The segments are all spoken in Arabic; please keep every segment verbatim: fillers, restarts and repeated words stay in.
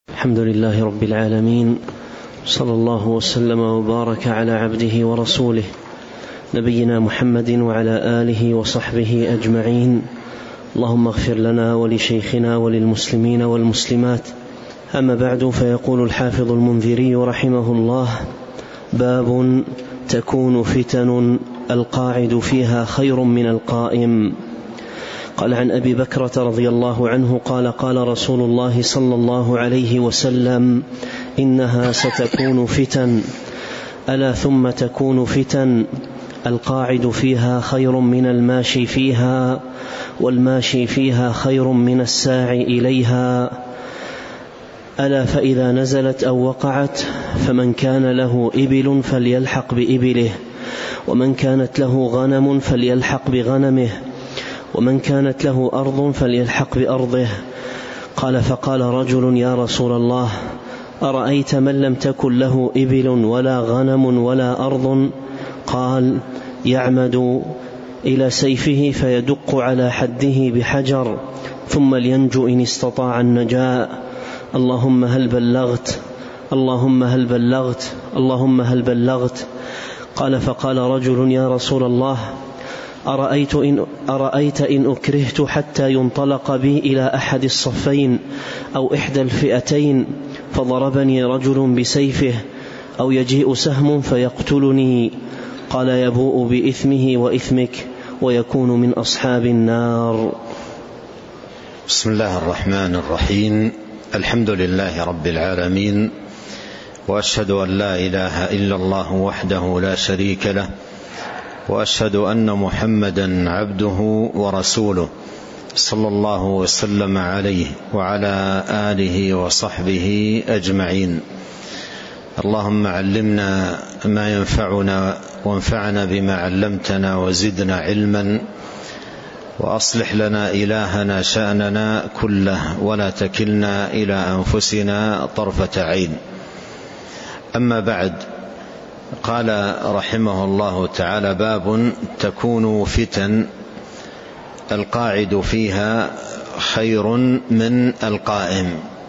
الحمد لله رب العالمين، صلى الله وسلم وبارك على عبده ورسوله نبينا محمد وعلى آله وصحبه أجمعين. اللهم اغفر لنا ولشيخنا وللمسلمين والمسلمات. أما بعد، فيقول الحافظ المنذري رحمه الله: باب تكون فتن القاعد فيها خير من القائم. قال: عن أبي بكرة رضي الله عنه قال: قال رسول الله صلى الله عليه وسلم: إنها ستكون فتن، ألا ثم تكون فتن القاعد فيها خير من الماشي فيها، والماشي فيها خير من الساعي إليها. ألا فإذا نزلت أو وقعت فمن كان له إبل فليلحق بإبله، ومن كانت له غنم فليلحق بغنمه، ومن كانت له أرض فليلحق بأرضه. قال: فقال رجل: يا رسول الله، أرأيت من لم تكن له إبل ولا غنم ولا أرض؟ قال: يعمد إلى سيفه فيدق على حده بحجر ثم لينجو إن استطاع النجاة. اللهم هل بلغت، اللهم هل بلغت، اللهم هل بلغت. قال: فقال رجل: يا رسول الله، أرأيت إن, أرأيت إن أكرهت حتى ينطلق بي إلى أحد الصفين أو إحدى الفئتين فضربني رجل بسيفه، أو يجيء سهم فيقتلني؟ قال: يبوء بإثمه وإثمك ويكون من أصحاب النار. بسم الله الرحمن الرحيم. الحمد لله رب العالمين، وأشهد أن لا إله إلا الله وحده لا شريك له، وأشهد أن محمدا عبده ورسوله، صلى الله وسلم عليه وعلى آله وصحبه أجمعين. اللهم علمنا ما ينفعنا، وانفعنا بما علمتنا، وزدنا علما، وأصلح لنا إلهنا شأننا كله، ولا تكلنا إلى أنفسنا طرفة عين. أما بعد، قال رحمه الله تعالى: باب تكون فتن القاعد فيها خير من القائم.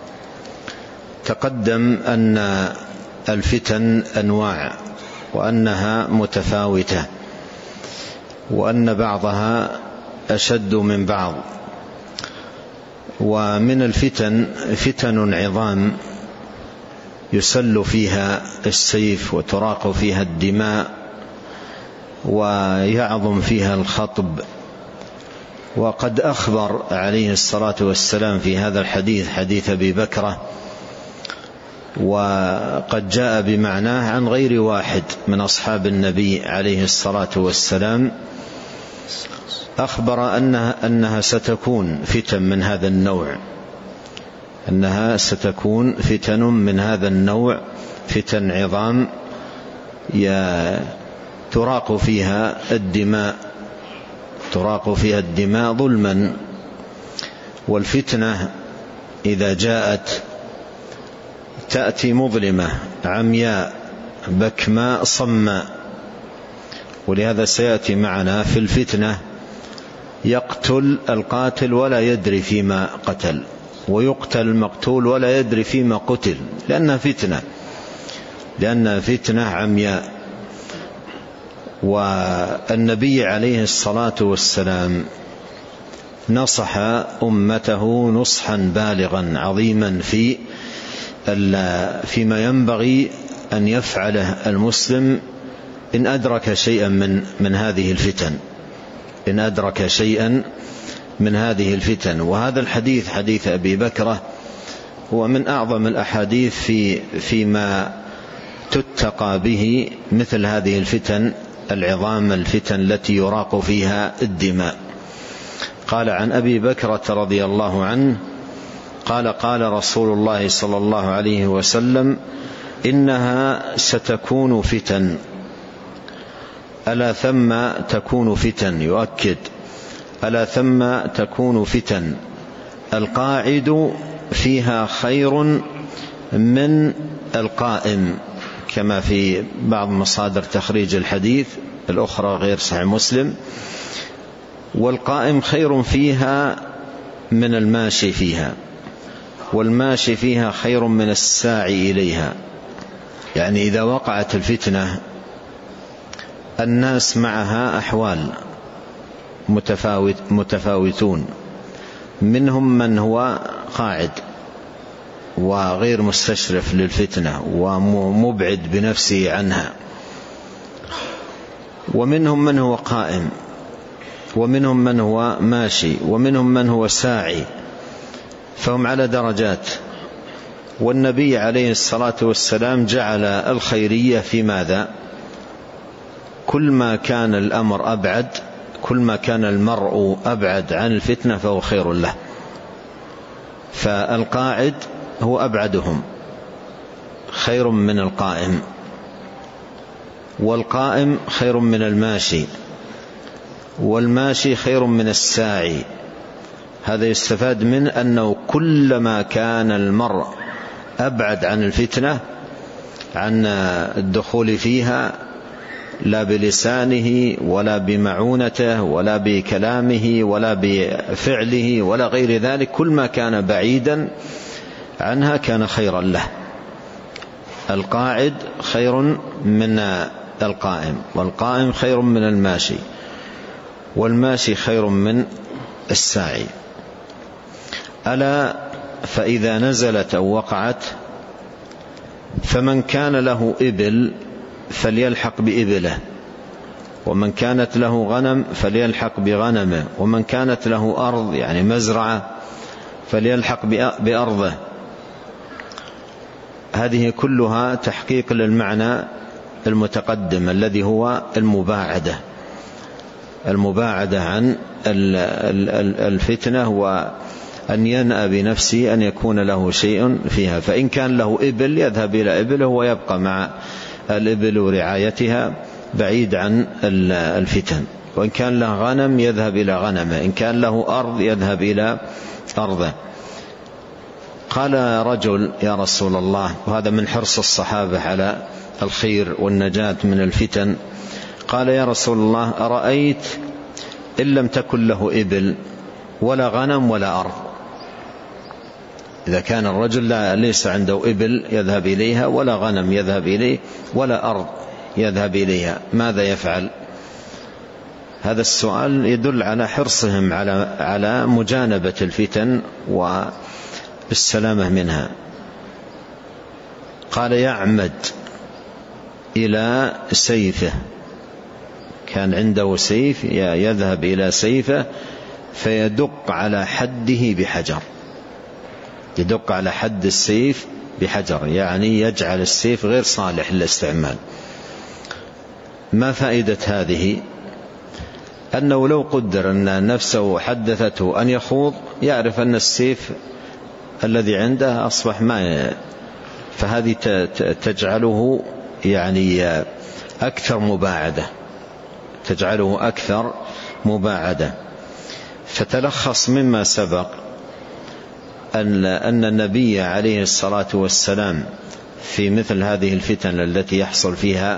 تقدم أن الفتن أنواع، وأنها متفاوتة، وأن بعضها أشد من بعض. ومن الفتن فتن عظام يسل فيها السيف وتراق فيها الدماء ويعظم فيها الخطب. وقد أخبر عليه الصلاة والسلام في هذا الحديث، حديث أبي بكرة، وقد جاء بمعناه عن غير واحد من أصحاب النبي عليه الصلاة والسلام، أخبر أنها, أنها ستكون فتن من هذا النوع، أنها ستكون فتن من هذا النوع، فتن عظام تراق فيها الدماء، تراق فيها الدماء ظلما. والفتنة إذا جاءت تأتي مظلمة عمياء بكماء صماء. ولهذا سيأتي معنا في الفتنة يقتل القاتل ولا يدري فيما قتل، ويقتل المقتول ولا يدري فيما قتل، لأنها فتنة، لأنها فتنة عمياء. والنبي عليه الصلاة والسلام نصح أمته نصحا بالغا عظيما في فيما ينبغي أن يفعله المسلم إن أدرك شيئا من من هذه الفتن، إن أدرك شيئا من هذه الفتن. وهذا الحديث، حديث أبي بكرة، هو من أعظم الأحاديث في فيما تتقى به مثل هذه الفتن العظام، الفتن التي يراق فيها الدماء. قال: عن أبي بكرة رضي الله عنه قال: قال رسول الله صلى الله عليه وسلم: إنها ستكون فتن، ألا ثم تكون فتن، يؤكد: ألا ثم تكون فتن القاعد فيها خير من القائم، كما في بعض مصادر تخريج الحديث الأخرى غير صحيح مسلم. والقائم خير فيها من الماشي فيها. والماشي فيها خير من الساعي إليها. يعني إذا وقعت الفتنة الناس معها أحوال متفاوت متفاوتون، منهم من هو قاعد وغير مستشرف للفتنة ومبعد بنفسه عنها، ومنهم من هو قائم، ومنهم من هو ماشي، ومنهم من هو ساعي، فهم على درجات. والنبي عليه الصلاة والسلام جعل الخيرية في ماذا؟ كل ما كان الأمر أبعد، كل ما كان المرء أبعد عن الفتنة فهو خير له. فالقاعد هو أبعدهم خير من القائم، والقائم خير من الماشي، والماشي خير من الساعي. هذا يستفاد من أنه كلما كان المرء أبعد عن الفتنة، عن الدخول فيها، لا بلسانه ولا بمعونته ولا بكلامه ولا بفعله ولا غير ذلك، كل ما كان بعيدا عنها كان خيرا له. القاعد خير من القائم، والقائم خير من الماشي، والماشي خير من الساعي. ألا فإذا نزلت أو وقعت فمن كان له إبل فليلحق بإبله، ومن كانت له غنم فليلحق بغنمه، ومن كانت له أرض يعني مزرعة فليلحق بأرضه. هذه كلها تحقيق للمعنى المتقدم الذي هو المباعدة، المباعدة عن الفتنة، وأن ينأى بنفسه أن يكون له شيء فيها. فإن كان له إبل يذهب إلى إبله ويبقى مع الإبل ورعايتها بعيد عن الفتن، وإن كان له غنم يذهب إلى غنمه، إن كان له أرض يذهب إلى أرضه. قال رجل: يا رسول الله، وهذا من حرص الصحابة على الخير والنجاة من الفتن، قال: يا رسول الله، أرأيت إن لم تكن له إبل ولا غنم ولا أرض؟ إذا كان الرجل لا ليس عنده إبل يذهب إليها، ولا غنم يذهب إليه، ولا أرض يذهب إليها، ماذا يفعل؟ هذا السؤال يدل على حرصهم على على مجانبة الفتن والسلامة منها. قال: يعمد إلى سيفه، كان عنده سيف، يذهب إلى سيفه فيدق على حده بحجر، يدق على حد السيف بحجر، يعني يجعل السيف غير صالح للاستعمال. ما فائدة هذه؟ أنه لو قدر أن نفسه حدثته أن يخوض، يعرف أن السيف الذي عنده أصبح ما، فهذه تجعله يعني أكثر مباعدة، تجعله أكثر مباعدة. فتلخص مما سبق أن أن النبي عليه الصلاة والسلام في مثل هذه الفتن التي يحصل فيها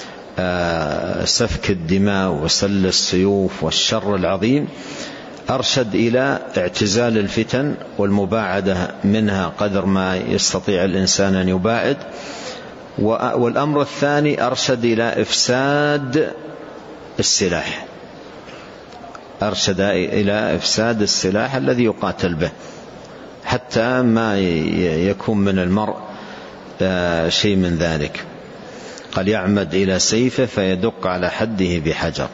سفك الدماء وسل السيوف والشر العظيم، أرشد إلى اعتزال الفتن والمباعدة منها قدر ما يستطيع الإنسان أن يباعد. والأمر الثاني أرشد إلى إفساد السلاح، أرشد إلى إفساد السلاح الذي يقاتل به، حتى ما يكون من المرء شيء من ذلك. قال: يعمد إلى سيفه فيدق على حده بحجر،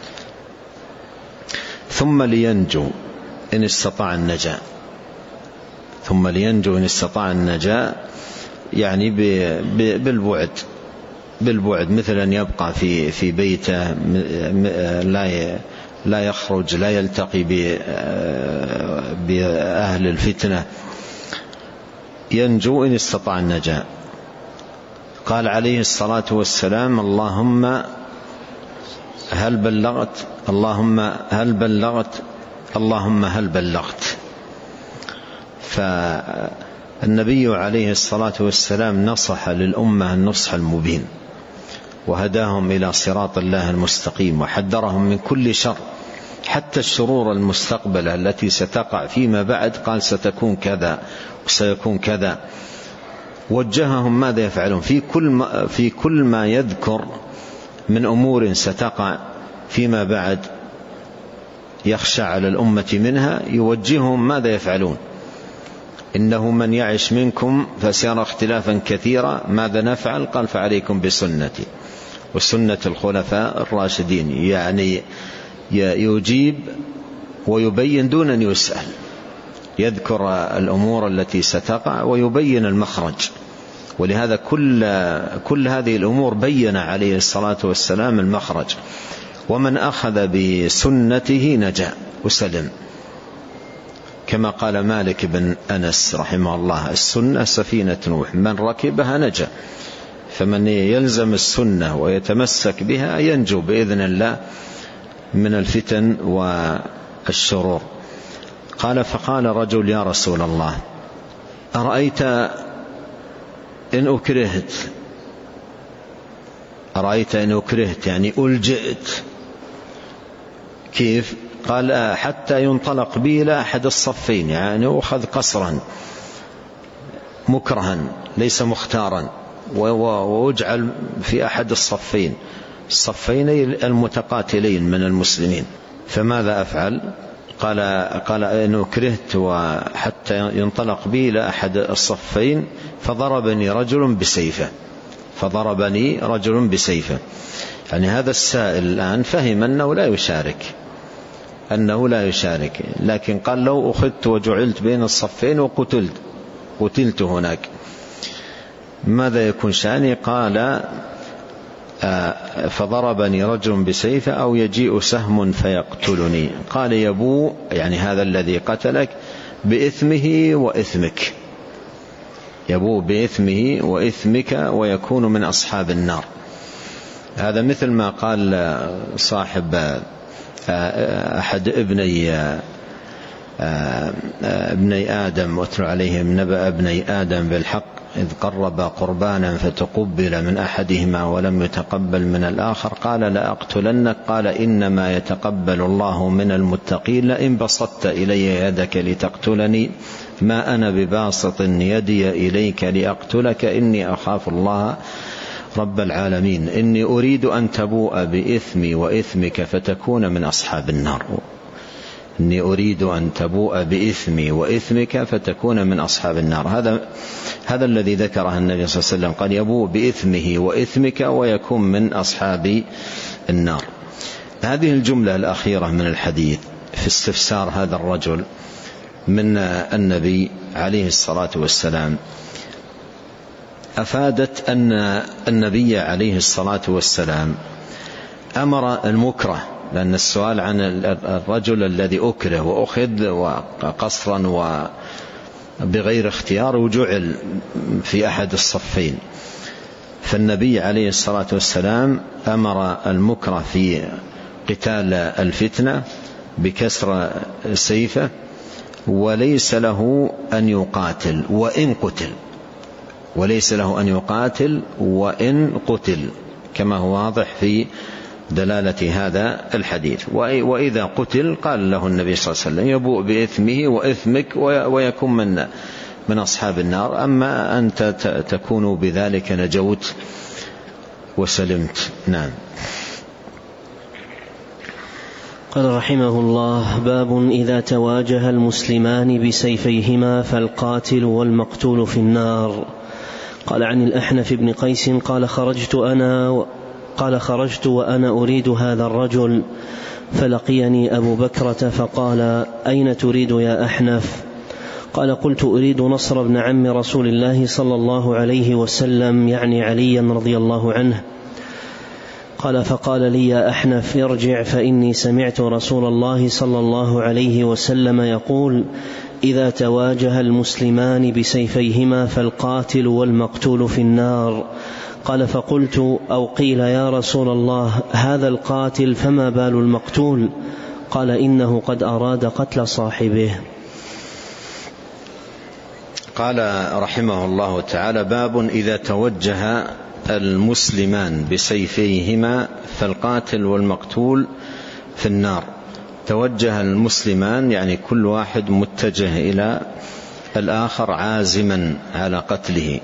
ثم لينجو إن استطاع النجاة. ثم لينجو إن استطاع النجاة، يعني بالبعد بالبعد مثل أن يبقى في في بيته، لا لا يخرج، لا يلتقي بأهل الفتنة، ينجو إن استطاع النجاة. قال عليه الصلاة والسلام: اللهم هل بلغت، اللهم هل بلغت، اللهم هل بلغت. فالنبي عليه الصلاة والسلام نصح للأمة النصح المبين، وهداهم إلى صراط الله المستقيم، وحذرهم من كل شر، حتى حتى الشرور المستقبلة التي ستقع فيما بعد قال ستكون كذا وسيكون كذا. وجههم ماذا يفعلون في كل ما, في كل ما يذكر من أمور ستقع فيما بعد يخشى على الأمة منها، يوجههم ماذا يفعلون. إنه من يعش منكم فسيرى اختلافا كثيرا، ماذا نفعل؟ قال فعليكم بسنتي وسنة الخلفاء الراشدين. يعني يجيب ويبين دون أن يسأل، يذكر الأمور التي ستقع ويبين المخرج. ولهذا كل, كل هذه الأمور بين عليه الصلاة والسلام المخرج. ومن أخذ بسنته نجا وسلم، كما قال مالك بن أنس رحمه الله: السنة سفينة نوح، من ركبها نجا. فمن يلزم السنة ويتمسك بها ينجو بإذن الله من الفتن والشرور. قال فقال رجل: يا رسول الله، أرأيت إن أكرهت أرأيت إن أكرهت يعني ألجئت، كيف؟ قال: حتى ينطلق بي إلى أحد الصفين، يعني أخذ قصرا مكرها ليس مختارا، وأجعل في أحد الصفين الصفين المتقاتلين من المسلمين، فماذا أفعل؟ قال قال إن كرهت وحتى ينطلق بي إلى أحد الصفين فضربني رجل بسيفه فضربني رجل بسيفه يعني هذا السائل الآن فهم أنه لا يشارك أنه لا يشارك لكن قال: لو أخذت وجعلت بين الصفين وقتلت قتلت هناك ماذا يكون شأني؟ قال: فضربني رجل بسيفه أو يجيء سهم فيقتلني. قال: يبوء يعني هذا الذي قتلك بإثمه وإثمك، يبوء بإثمه وإثمك ويكون من أصحاب النار. هذا مثل ما قال صاحب أحد ابني ابني آدم: واتل عليهم نبأ ابني آدم بالحق إذ قربا قربانا فتقبل من أحدهما ولم يتقبل من الآخر قال: لأقتلنك. قال: إنما يتقبل الله من المتقين، لئن بسطت إلي يدك لتقتلني ما أنا بباسط يدي إليك لأقتلك إني أخاف الله رب العالمين، إني أريد أن تبوء بإثمي وإثمك فتكون من أصحاب النار. إني أريد أن تبوء بإثمي وإثمك فتكون من أصحاب النار. هذا هذا الذي ذكره النبي صلى الله عليه وسلم، قال: يبوء بإثمه وإثمك ويكون من أصحاب النار. هذه الجملة الأخيرة من الحديث في استفسار هذا الرجل من النبي عليه الصلاة والسلام أفادت أن النبي عليه الصلاة والسلام أمر المكره، لأن السؤال عن الرجل الذي أكره وأخذ وقصرا وبغير اختيار وجعل في أحد الصفين، فالنبي عليه الصلاة والسلام أمر المكره في قتال الفتنة بكسر سيفه، وليس له أن يقاتل وإن قتل وليس له أن يقاتل وإن قتل كما هو واضح في دلالة هذا الحديث. وإذا قتل قال له النبي صلى الله عليه وسلم: يبوء بإثمه وإثمك ويكون من من أصحاب النار، أما أنت تكون بذلك نجوت وسلمت. نعم. قال رحمه الله: باب إذا تواجه المسلمان بسيفيهما فالقاتل والمقتول في النار. قال عن الأحنف بن قيس قال: خرجت أنا قال خرجت وأنا أريد هذا الرجل فلقيني أبو بكرة فقال: أين تريد يا أحنف؟ قال: قلت: أريد نصر بن عم رسول الله صلى الله عليه وسلم، يعني عليا رضي الله عنه. قال: فقال لي: يا أحنف ارجع، فإني سمعت رسول الله صلى الله عليه وسلم يقول: إذا تواجه المسلمان بسيفيهما فالقاتل والمقتول في النار. قال: فقلت: أو قيل يا رسول الله هذا القاتل فما بال المقتول؟ قال: إنه قد أراد قتل صاحبه. قال رحمه الله تعالى: باب إذا توجه المسلمان بسيفيهما فالقاتل والمقتول في النار. توجه المسلمان يعني كل واحد متجه إلى الآخر عازما على قتله،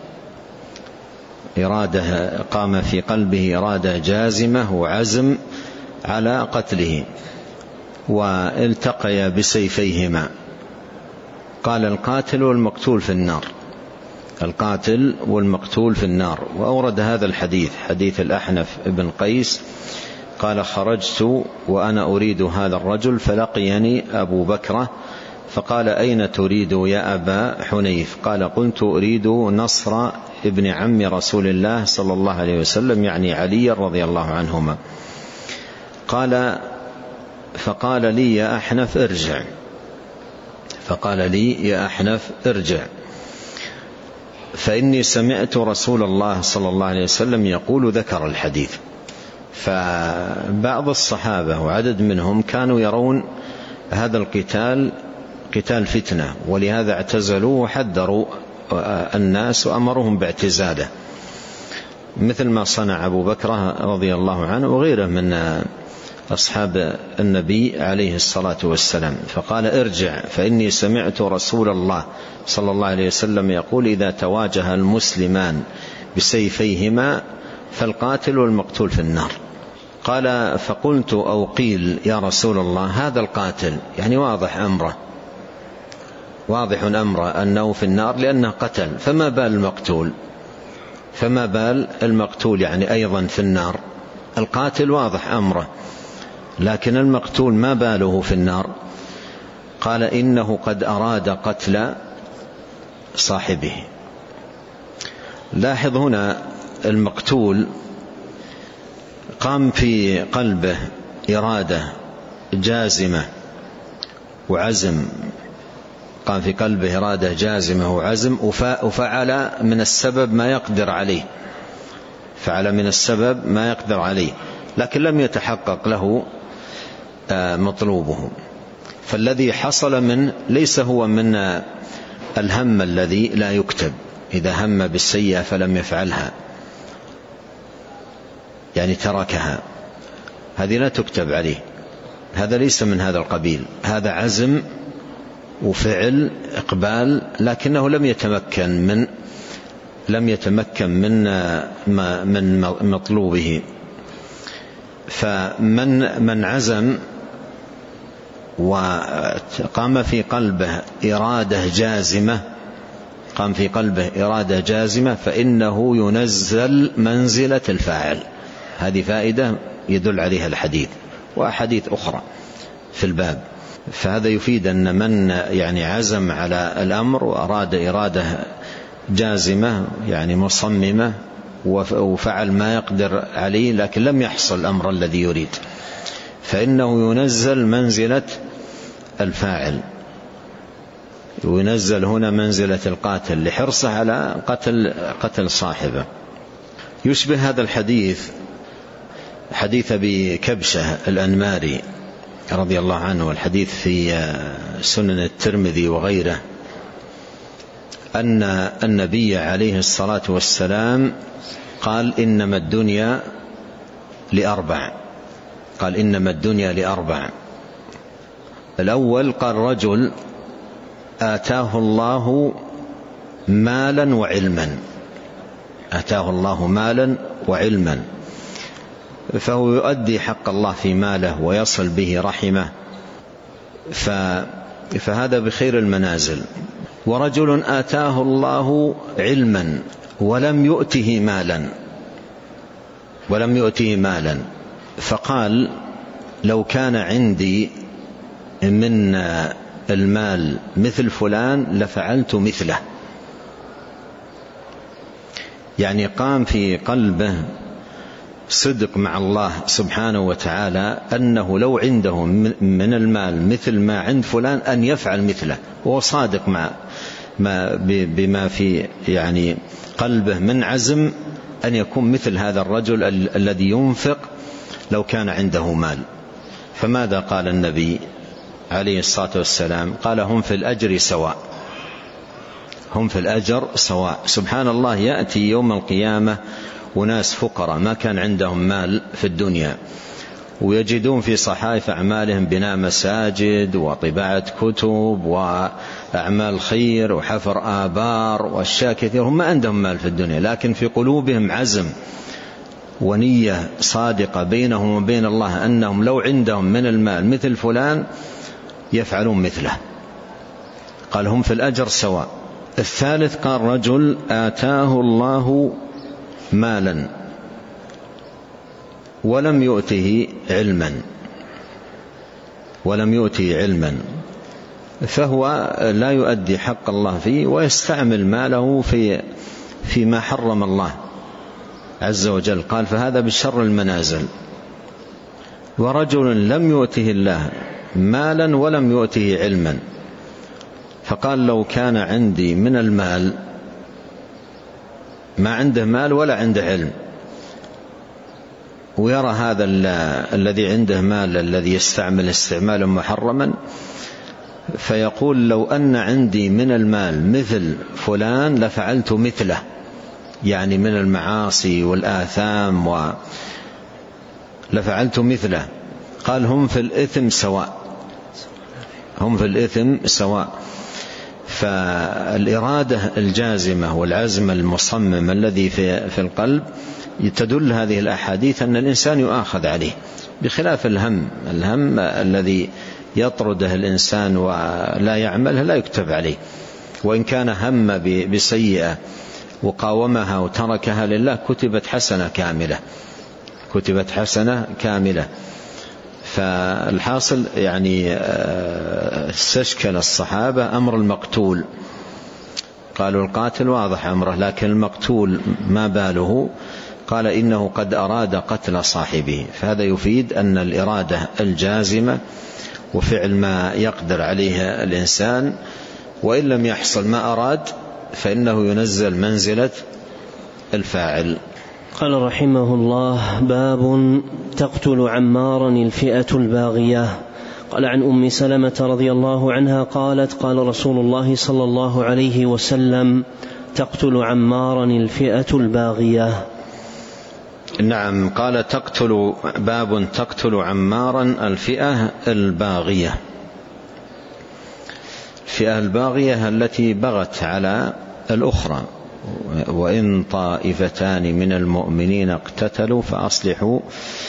إرادة قام في قلبه إرادة جازمة وعزم على قتله، والتقيا بسيفيهما. قال القاتل والمقتول في النار، القاتل والمقتول في النار. وأورد هذا الحديث حديث الأحنف بن قيس قال: خرجت وأنا أريد هذا الرجل فلقيني أبو بكرة فقال: أين تريد يا أبا حنيف؟ قال: قلت أريد نصر ابن عم رسول الله صلى الله عليه وسلم، يعني علي رضي الله عنهما. قال: فقال لي يا أحنف ارجع، فقال لي يا أحنف ارجع فإني سمعت رسول الله صلى الله عليه وسلم يقول. ذكر الحديث. فبعض الصحابة وعدد منهم كانوا يرون هذا القتال قتال فتنة، ولهذا اعتزلوا وحذروا الناس وأمرهم باعتزاله، مثل ما صنع أبو بكر رضي الله عنه وغيره من أصحاب النبي عليه الصلاة والسلام. فقال: ارجع فإني سمعت رسول الله صلى الله عليه وسلم يقول: إذا تواجه المسلمان بسيفيهما فالقاتل والمقتول في النار. قال: فقلت أو قيل يا رسول الله هذا القاتل، يعني واضح أمره، واضح أمره أنه في النار لأنه قتل، فما بال المقتول؟ فما بال المقتول يعني أيضا في النار؟ القاتل واضح أمره، لكن المقتول ما باله في النار؟ قال: إنه قد أراد قتل صاحبه. لاحظ هنا المقتول قام في قلبه إرادة جازمة وعزم، قام في قلبه إرادة جازمة وعزم، وفعل من السبب ما يقدر عليه، فعل من السبب ما يقدر عليه، لكن لم يتحقق له مطلوبه. فالذي حصل من ليس هو من الهم الذي لا يكتب، إذا هم بالسيئة فلم يفعلها يعني تركها، هذه لا تكتب عليه، هذا ليس من هذا القبيل، هذا عزم وفعل إقبال، لكنه لم يتمكن من لم يتمكن من من مطلوبه. فمن من عزم وقام في قلبه إرادة جازمة قام في قلبه إرادة جازمة فإنه ينزل منزلة الفاعل. هذه فائدة يدل عليها الحديث وأحاديث أخرى في الباب. فهذا يفيد أن من يعني عزم على الأمر وأراد إرادة جازمة يعني مصممة وفعل ما يقدر عليه لكن لم يحصل الأمر الذي يريد، فإنه ينزل منزلة الفاعل، وينزل هنا منزلة القاتل لحرصه على قتل قتل صاحبه. يشبه هذا الحديث حديث أبي كبشة الأنماري رضي الله عنه، والحديث في سنن الترمذي وغيره، أن النبي عليه الصلاة والسلام قال: إنما الدنيا لأربع قال إنما الدنيا لأربع. الأول قال: رجل آتاه الله مالا وعلما آتاه الله مالا وعلما فهو يؤدي حق الله في ماله ويصل به رحمه، فهذا بخير المنازل. ورجل آتاه الله علما ولم يؤته مالا ولم يؤته مالا فقال: لو كان عندي من المال مثل فلان لفعلت مثله. يعني قام في قلبه صدق مع الله سبحانه وتعالى أنه لو عنده من المال مثل ما عند فلان أن يفعل مثله، وهو صادق مع ما بما في يعني قلبه من عزم أن يكون مثل هذا الرجل الذي ينفق لو كان عنده مال. فماذا قال النبي عليه الصلاة والسلام؟ قال: هم في الأجر سواء هم في الأجر سواء. سبحان الله، يأتي يوم القيامة وناس فقراء ما كان عندهم مال في الدنيا، ويجدون في صحائف أعمالهم بناء مساجد وطباعة كتب وأعمال خير وحفر آبار وأشياء كثير. هم ما عندهم مال في الدنيا، لكن في قلوبهم عزم ونية صادقة بينهم وبين الله أنهم لو عندهم من المال مثل فلان يفعلون مثله. قال هم في الأجر سواء. الثالث قال رجل آتاه الله مالا ولم يؤته علما ولم يؤته علما فهو لا يؤدي حق الله فيه ويستعمل ماله في فيما حرم الله عز وجل. قال فهذا بشر المنازل. ورجل لم يؤته الله مالا ولم يؤته علما، فقال لو كان عندي من المال، ما عنده مال ولا عنده علم، ويرى هذا الذي عنده مال الذي يستعمل استعمالا محرما، فيقول لو أن عندي من المال مثل فلان لفعلت مثله، يعني من المعاصي والآثام و لفعلت مثله. قال هم في الإثم سواء، هم في الإثم سواء. فالإرادة الجازمة والعزم المصمم الذي في في القلب تدل هذه الأحاديث أن الإنسان يؤاخذ عليه، بخلاف الهم الهم الذي يطرده الإنسان ولا يعملها لا يكتب عليه، وإن كان هم بسيئة وقاومها وتركها لله كتبت حسنة كاملة، كتبت حسنة كاملة. فالحاصل يعني استشكل الصحابة أمر المقتول، قالوا القاتل واضح أمره، لكن المقتول ما باله؟ قال إنه قد أراد قتل صاحبه. فهذا يفيد أن الإرادة الجازمة وفعل ما يقدر عليه الإنسان، وإن لم يحصل ما أراد فإنه ينزل منزلة الفاعل. قال رحمه الله: باب تقتل عمارا الفئة الباغية. قال عن أم سلمة رضي الله عنها قالت: قال رسول الله صلى الله عليه وسلم: تقتل عمارا الفئة الباغية. نعم. قال تقتل باب تقتل عمارا الفئة الباغية. الفئة الباغية التي بغت على الأخرى. وإن طائفتان من المؤمنين اقتتلوا فأصلحوا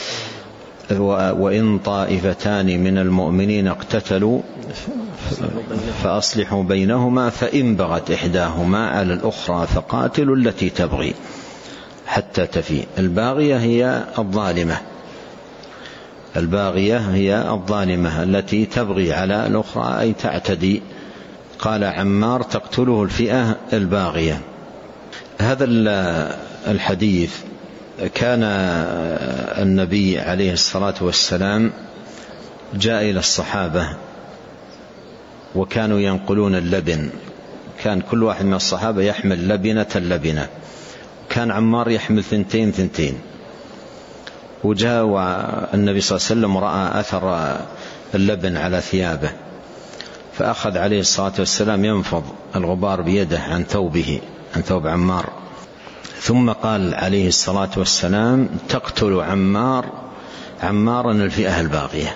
وإن طائفتان من المؤمنين اقتتلوا فأصلحوا بينهما فإن بغت إحداهما على الأخرى فقاتلوا التي تبغي حتى تفيء. الباغية هي الظالمة، الباغية هي الظالمة التي تبغي على الأخرى أي تعتدي. قال عمار تقتله الفئة الباغية. هذا الحديث كان النبي عليه الصلاة والسلام جاء إلى الصحابة وكانوا ينقلون اللبن، كان كل واحد من الصحابة يحمل لبنة لبنة، كان عمار يحمل ثنتين ثنتين. وجاء النبي صلى الله عليه وسلم رأى أثر اللبن على ثيابه، فأخذ عليه الصلاة والسلام ينفض الغبار بيده عن ثوبه، عن ثوب عمار، ثم قال عليه الصلاة والسلام: تقتل عمار عمارا الفئة الباغية،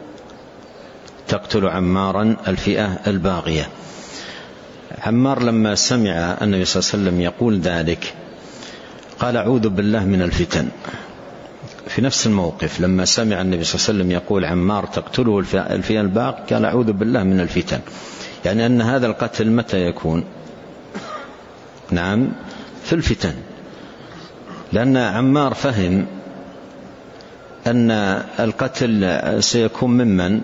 تقتل عمارا الفئة الباغية. عمار لما سمع النبي صلى الله عليه وسلم يقول ذلك قال: أعوذ بالله من الفتن. في نفس الموقف لما سمع النبي صلى الله عليه وسلم يقول عمار تقتله الفئة الباغية قال: أعوذ بالله من الفتن. يعني أن هذا القتل متى يكون؟ نعم، في الفتن، لأن عمار فهم أن القتل سيكون ممن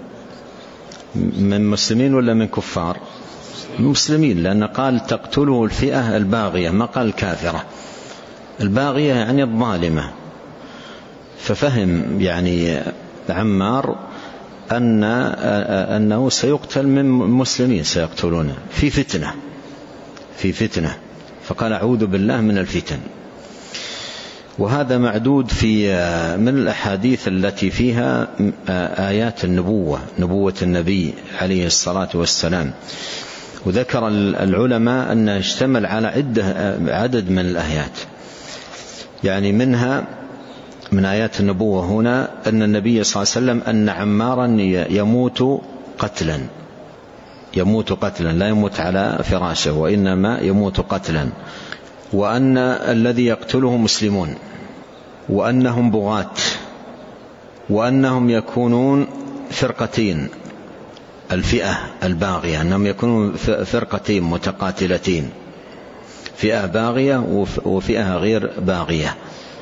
من مسلمين ولا من كفار؟ مسلمين، لأن قال تقتله الفئة الباغية، ما قال الكافرة. الباغية يعني الظالمة. ففهم يعني عمار أن أنه سيقتل من مسلمين، سيقتلونه في فتنة، في فتنة، فقال: أعوذ بالله من الفتن. وهذا معدود في من الأحاديث التي فيها آيات النبوة، نبوة النبي عليه الصلاة والسلام. وذكر العلماء أنه اشتمل على عدة عدد من الآيات، يعني منها من آيات النبوة هنا أن النبي صلى الله عليه وسلم أن عمارا يموت قتلا يموت قتلا لا يموت على فراشه، وإنما يموت قتلا، وأن الذي يقتله مسلمون، وأنهم بغاة، وأنهم يكونون فرقتين، الفئة الباغية أنهم يكونون فرقتين متقاتلتين، فئة باغية وفئة غير باغية.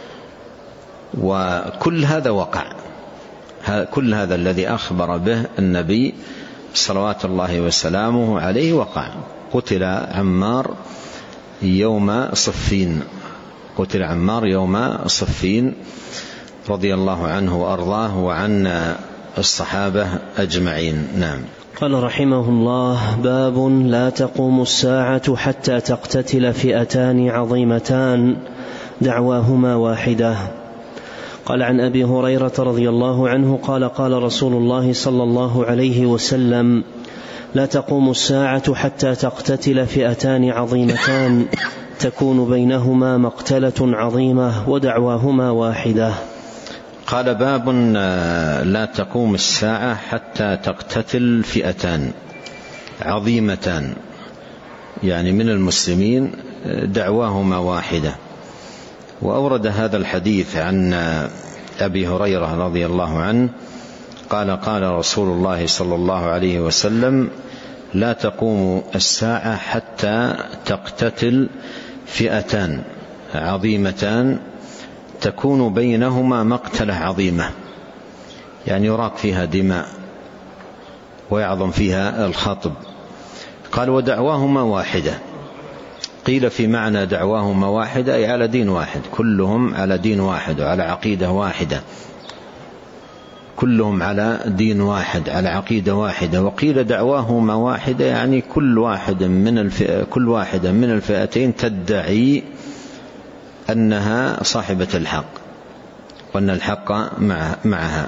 وكل هذا وقع، كل هذا الذي أخبر به النبي صلوات الله وسلامه عليه وقع. قتل عمار يوم صفين، قتل عمار يوم صفين رضي الله عنه وأرضاه وعن الصحابة أجمعين. نعم. قال رحمه الله: باب لا تقوم الساعة حتى تقتتل فئتان عظيمتان دعواهما واحدة. قال عن أبي هريرة رضي الله عنه قال قال رسول الله صلى الله عليه وسلم: لا تقوم الساعة حتى تقتتل فئتان عظيمتان تكون بينهما مقتلة عظيمة ودعواهما واحدة. قال: باب لا تقوم الساعة حتى تقتتل فئتان عظيمتان، يعني من المسلمين دعواهما واحدة. وأورد هذا الحديث عن أبي هريرة رضي الله عنه قال: قال رسول الله صلى الله عليه وسلم: لا تقوم الساعة حتى تقتتل فئتان عظيمتان تكون بينهما مقتلة عظيمة، يعني يراق فيها دماء ويعظم فيها الخطب. قال: ودعواهما واحدة. قيل في معنى دعواهما واحدة أي على دين واحد، كلهم على دين واحد وعلى عقيدة واحدة، كلهم على دين واحد على عقيدة واحدة. وقيل دعواهما واحدة يعني كل واحد من الفئة كل واحدة من الفئتين تدعي أنها صاحبة الحق وأن الحق معها.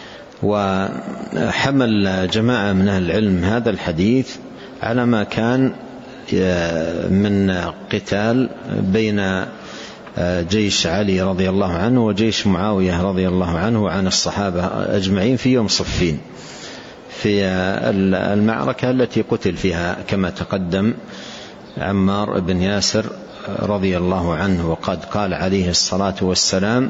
وحمل جماعة من أهل العلم هذا الحديث على ما كان من قتال بين جيش علي رضي الله عنه وجيش معاوية رضي الله عنه وعن الصحابة أجمعين في يوم صفين، في المعركة التي قتل فيها كما تقدم عمار بن ياسر رضي الله عنه. وقد قال عليه الصلاة والسلام: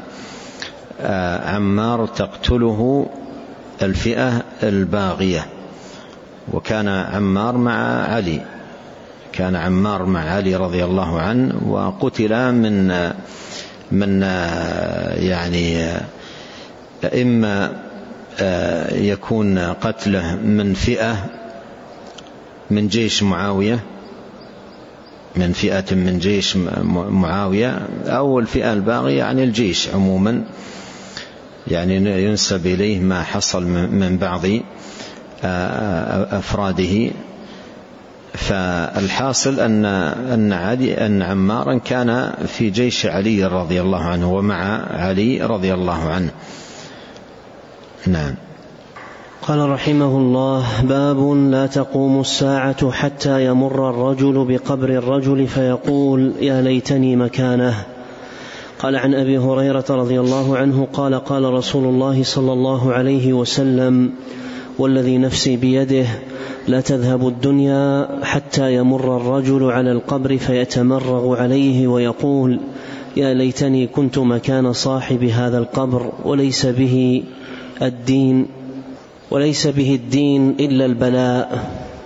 عمار تقتله الفئة الباغية. وكان عمار مع علي كان عمار مع علي رضي الله عنه، وقتل من من يعني إما يكون قتله من فئة من جيش معاوية من فئة من جيش معاوية أو الفئة الباغية يعني الجيش عموما، يعني ينسب إليه ما حصل من بعض أفراده. فالحاصل أن أن علي أن عمارا كان في جيش علي رضي الله عنه ومع علي رضي الله عنه. نعم. قال رحمه الله: باب لا تقوم الساعة حتى يمر الرجل بقبر الرجل فيقول: يا ليتني مكانه. قال عن أبي هريرة رضي الله عنه قال قال رسول الله صلى الله عليه وسلم: والذي نفسي بيده لا تذهب الدنيا حتى يمر الرجل على القبر فيتمرغ عليه ويقول: يا ليتني كنت مكان صاحب هذا القبر وليس به الدين وليس به الدين إلا البلاء.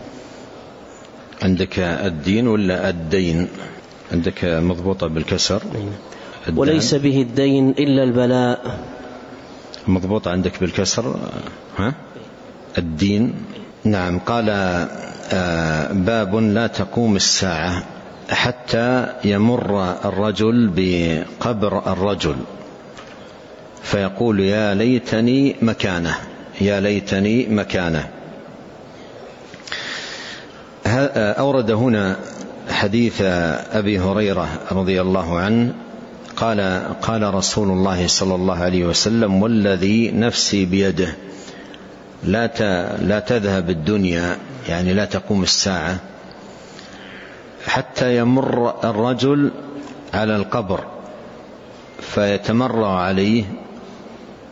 عندك الدين ولا الدين؟ عندك مضبوطة بالكسر. وليس به الدين إلا البلاء. مضبوطة عندك بالكسر. ها؟ الدين. نعم. قال: باب لا تقوم الساعة حتى يمر الرجل بقبر الرجل فيقول: يا ليتني مكانه يا ليتني مكانه. أورد هنا حديث أبي هريرة رضي الله عنه قال: قال رسول الله صلى الله عليه وسلم: والذي نفسي بيده لا لا تذهب الدنيا، يعني لا تقوم الساعة حتى يمر الرجل على القبر فيتمرغ عليه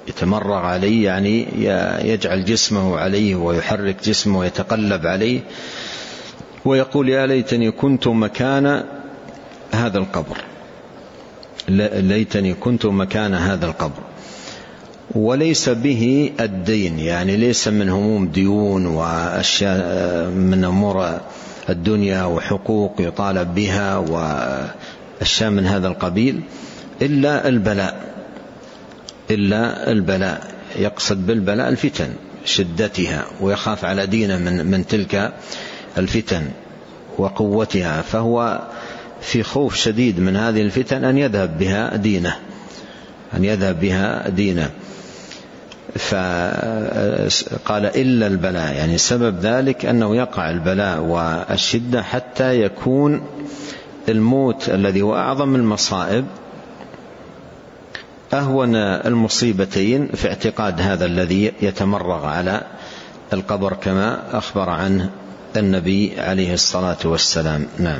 يتمرغ عليه يعني يجعل جسمه عليه ويحرك جسمه ويتقلب عليه ويقول يا ليتني كنت مكان هذا القبر، ليتني كنت مكان هذا القبر. وليس به الدين، يعني ليس من هموم ديون وأشياء من أمور الدنيا وحقوق يطالب بها وأشياء من هذا القبيل، إلا البلاء، إلا البلاء. يقصد بالبلاء الفتن شدتها، ويخاف على دينه من, من تلك الفتن وقوتها، فهو في خوف شديد من هذه الفتن أن يذهب بها دينه أن يذهب بها دينه فقال إلا البلاء، يعني سبب ذلك أنه يقع البلاء والشدة حتى يكون الموت الذي هو أعظم المصائب أهون المصيبتين في اعتقاد هذا الذي يتمرغ على القبر كما أخبر عنه النبي عليه الصلاة والسلام. نعم.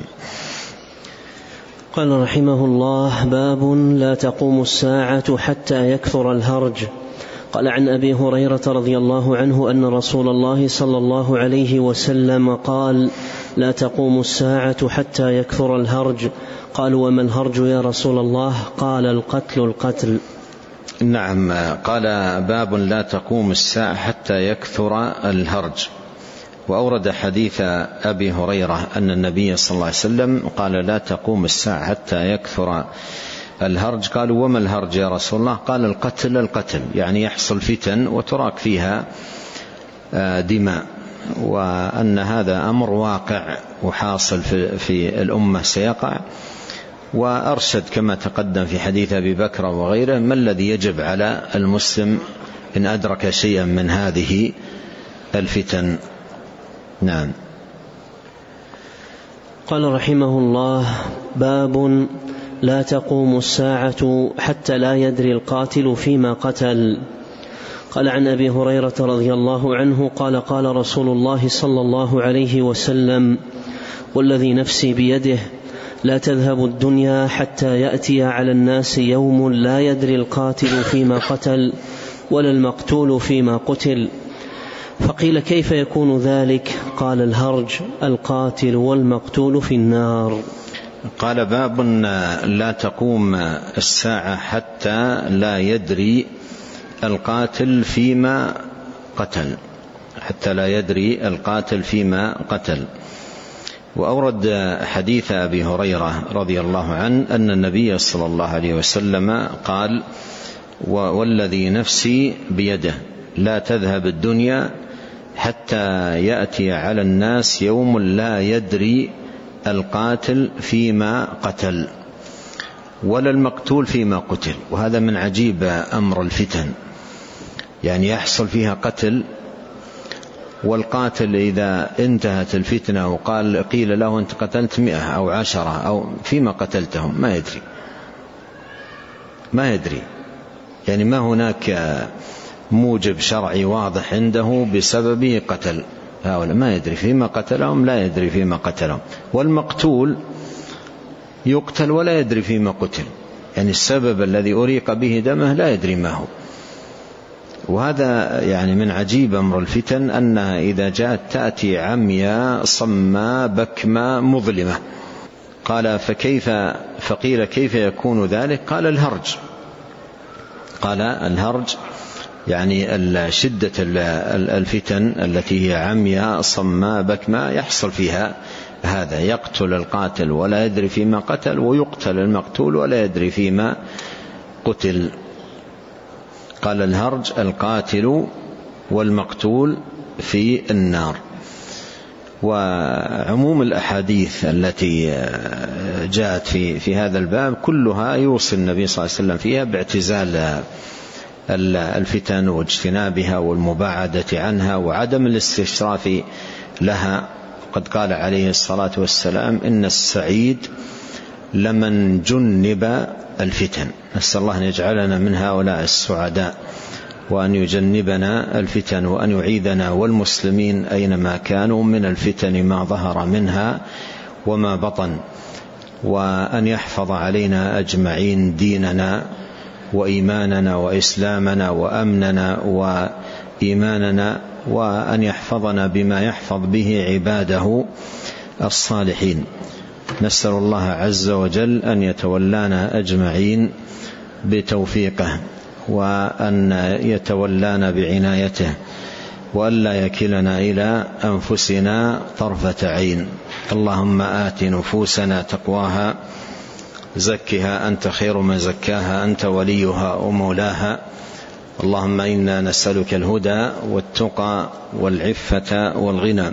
قال رحمه الله: باب لا تقوم الساعة حتى يكثر الهرج. قال عن أبي هريرة رضي الله عنه أن رسول الله صلى الله عليه وسلم قال: لا تقوم الساعة حتى يكثر الهرج. قالوا: وما الهرج يا رسول الله؟ قال: القتل القتل. نعم. قال: باب لا تقوم الساعة حتى يكثر الهرج. وأورد حديث أبي هريرة أن النبي صلى الله عليه وسلم قال: لا تقوم الساعة حتى يكثر الهرج. قالوا: وما الهرج يا رسول الله؟ قال: القتل القتل، يعني يحصل فتن وتراك فيها دماء، وأن هذا أمر واقع وحاصل في الأمة سيقع. وأرشد كما تقدم في حديث أبي بكر وغيره ما الذي يجب على المسلم إن أدرك شيئا من هذه الفتن. نعم. قال رحمه الله: باب لا تقوم الساعة حتى لا يدري القاتل فيما قتل. قال عن أبي هريرة رضي الله عنه قال: قال رسول الله صلى الله عليه وسلم: والذي نفسي بيده لا تذهب الدنيا حتى يأتي على الناس يوم لا يدري القاتل فيما قتل ولا المقتول فيما قتل. فقيل: كيف يكون ذلك؟ قال: الهرج، القاتل والمقتول في النار. قال: باب لا تقوم الساعة حتى لا يدري القاتل فيما قتل، حتى لا يدري القاتل فيما قتل. وأورد حديث أبي هريرة رضي الله عنه أن النبي صلى الله عليه وسلم قال: والذي نفسي بيده لا تذهب الدنيا حتى يأتي على الناس يوم لا يدري القاتل فيما قتل ولا المقتول فيما قتل. وهذا من عجيب أمر الفتن، يعني يحصل فيها قتل، والقاتل إذا انتهت الفتنة وقال قيل له أنت قتلت مئة أو عشرة أو فيما قتلتهم ما يدري ما يدري يعني ما هناك موجب شرعي واضح عنده بسببه قتل هؤلاء، ما يدري فيما قتلهم، لا يدري فيما قتلهم. والمقتول يقتل ولا يدري فيما قتل، يعني السبب الذي أريق به دمه لا يدري ما هو. وهذا يعني من عجيب أمر الفتن أنها إذا جاءت تأتي عمياء صماء بكمة مظلمة. قال: فكيف فقيل: كيف يكون ذلك؟ قال: الهرج. قال: الهرج يعني شدة الفتن التي هي عمياء صماء بكمة يحصل فيها هذا، يقتل القاتل ولا يدري فيما قتل، ويقتل المقتول ولا يدري فيما قتل. قال: الهرج، القاتل والمقتول في النار. وعموم الأحاديث التي جاءت في في هذا الباب كلها يوصي النبي صلى الله عليه وسلم فيها باعتزال الفتن واجتنابها والمباعدة عنها وعدم الاستشراف لها. قد قال عليه الصلاة والسلام: إن السعيد لمن جنب الفتن. نسأل الله أن يجعلنا من هؤلاء السعداء، وأن يجنبنا الفتن، وأن يعيذنا والمسلمين أينما كانوا من الفتن ما ظهر منها وما بطن، وأن يحفظ علينا أجمعين ديننا وإيماننا وإسلامنا وأمننا وإيماننا، وأن يحفظنا بما يحفظ به عباده الصالحين. نسأل الله عز وجل أن يتولانا أجمعين بتوفيقه، وأن يتولانا بعنايته، وألا يكلنا إلى أنفسنا طرفة عين. اللهم آت نفوسنا تقواها، زكها أنت خير من زكاها، أنت وليها ومولاها. اللهم إنا نسألك الهدى والتقى والعفة والغنى.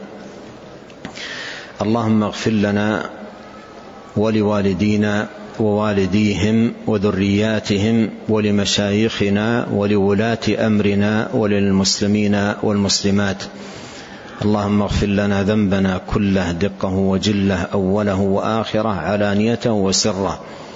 اللهم اغفر لنا ولوالدينا ووالديهم وذرياتهم ولمشايخنا ولولاة أمرنا وللمسلمين والمسلمات. اللهم اغفر لنا ذنبنا كله دقه وجله أوله وآخره علانيته وسره.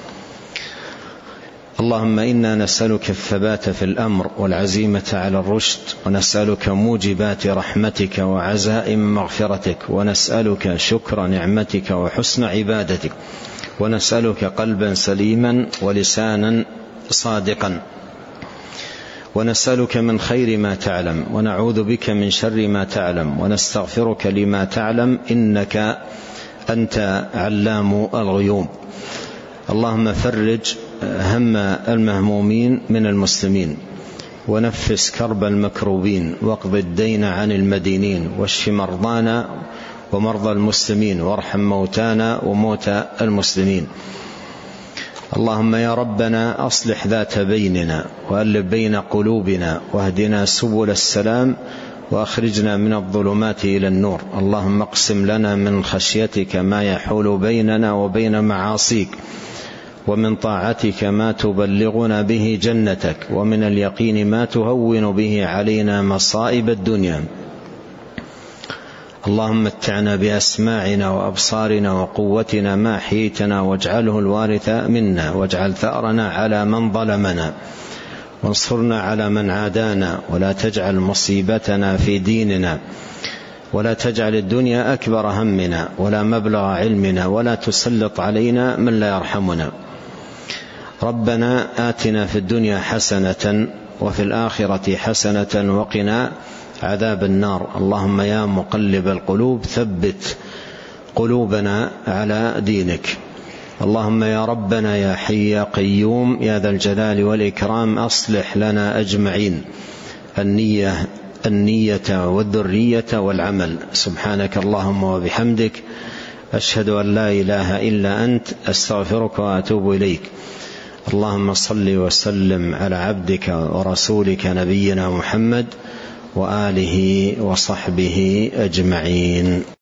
اللهم إنا نسألك الثبات في الأمر والعزيمة على الرشد، ونسألك موجبات رحمتك وعزائم مغفرتك، ونسألك شكر نعمتك وحسن عبادتك، ونسألك قلبا سليما ولسانا صادقا، ونسألك من خير ما تعلم، ونعوذ بك من شر ما تعلم، ونستغفرك لما تعلم، إنك أنت علام الغيوب. اللهم فرج هم المهمومين من المسلمين، ونفس كرب المكروبين، واقض الدين عن المدينين، واشف مرضانا ومرضى المسلمين، وارحم موتانا وموتى المسلمين. اللهم يا ربنا أصلح ذات بيننا، وألف بين قلوبنا، واهدنا سبل السلام، وأخرجنا من الظلمات إلى النور. اللهم اقسم لنا من خشيتك ما يحول بيننا وبين معاصيك، ومن طاعتك ما تبلغنا به جنتك، ومن اليقين ما تهون به علينا مصائب الدنيا. اللهم متعنا بأسماعنا وأبصارنا وقوتنا ما أحييتنا، واجعله الوارث منا، واجعل ثأرنا على من ظلمنا، وانصرنا على من عادانا، ولا تجعل مصيبتنا في ديننا، ولا تجعل الدنيا أكبر همنا ولا مبلغ علمنا، ولا تسلط علينا من لا يرحمنا. ربنا آتنا في الدنيا حسنة وفي الآخرة حسنة وقنا عذاب النار. اللهم يا مقلب القلوب ثبت قلوبنا على دينك. اللهم يا ربنا يا حي يا قيوم يا ذا الجلال والإكرام أصلح لنا أجمعين النية النية والذرية والعمل. سبحانك اللهم وبحمدك، أشهد أن لا إله إلا أنت، أستغفرك وأتوب إليك. اللهم صل وسلم على عبدك ورسولك نبينا محمد وآله وصحبه أجمعين.